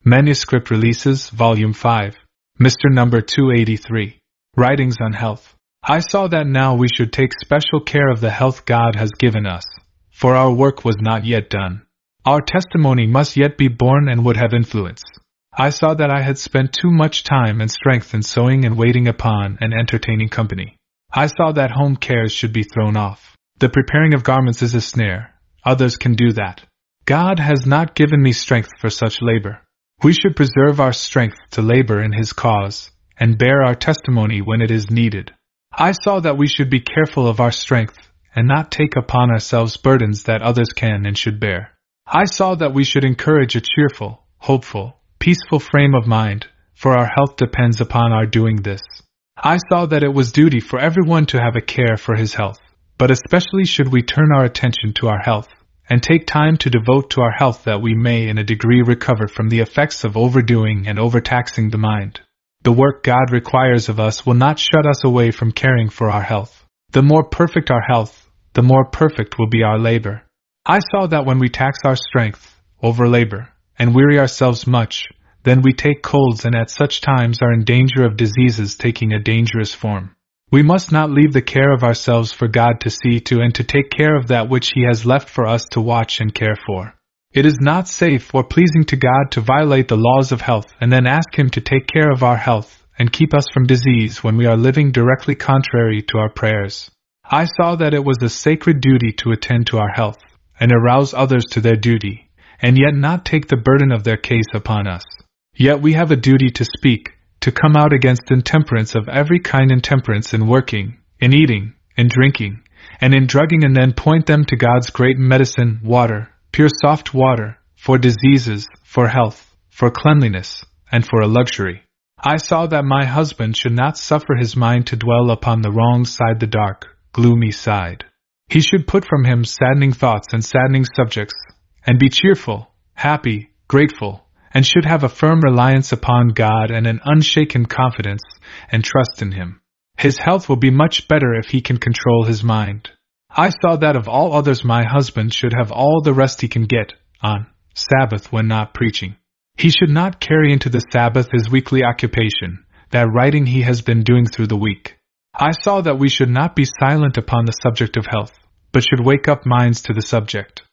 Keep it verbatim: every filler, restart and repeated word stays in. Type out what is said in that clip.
Manuscript Releases, Volume five. Mister Number two eighty-three. Writings on Health. I saw that now we should take special care of the health God has given us, for our work was not yet done. Our testimony must yet be born and would have influence. I saw that I had spent too much time and strength in sewing and waiting upon and entertaining company. I saw that home cares should be thrown off. The preparing of garments is a snare. Others can do that. God has not given me strength for such labor. We should preserve our strength to labor in His cause, and bear our testimony when it is needed. I saw that we should be careful of our strength, and not take upon ourselves burdens that others can and should bear. I saw that we should encourage a cheerful, hopeful, peaceful frame of mind, for our health depends upon our doing this. I saw that it was duty for everyone to have a care for his health, but especially should we turn our attention to our health, and take time to devote to our health that we may in a degree recover from the effects of overdoing and overtaxing the mind. The work God requires of us will not shut us away from caring for our health. The more perfect our health, the more perfect will be our labor. I saw that when we tax our strength, overlabor, and weary ourselves much, then we take colds and at such times are in danger of diseases taking a dangerous form. We must not leave the care of ourselves for God to see to and to take care of that which He has left for us to watch and care for. It is not safe or pleasing to God to violate the laws of health and then ask Him to take care of our health and keep us from disease when we are living directly contrary to our prayers. I saw that it was a sacred duty to attend to our health and arouse others to their duty, and yet not take the burden of their case upon us. Yet we have a duty to speak, to come out against intemperance of every kind, intemperance in working, in eating, in drinking, and in drugging, and then point them to God's great medicine, water, pure soft water, for diseases, for health, for cleanliness, and for a luxury. I saw that my husband should not suffer his mind to dwell upon the wrong side, the dark, gloomy side. He should put from him saddening thoughts and saddening subjects, and be cheerful, happy, grateful, and should have a firm reliance upon God and an unshaken confidence and trust in Him. His health will be much better if he can control his mind. I saw that of all others my husband should have all the rest he can get, on Sabbath when not preaching. He should not carry into the Sabbath his weekly occupation, that writing he has been doing through the week. I saw that we should not be silent upon the subject of health, but should wake up minds to the subject.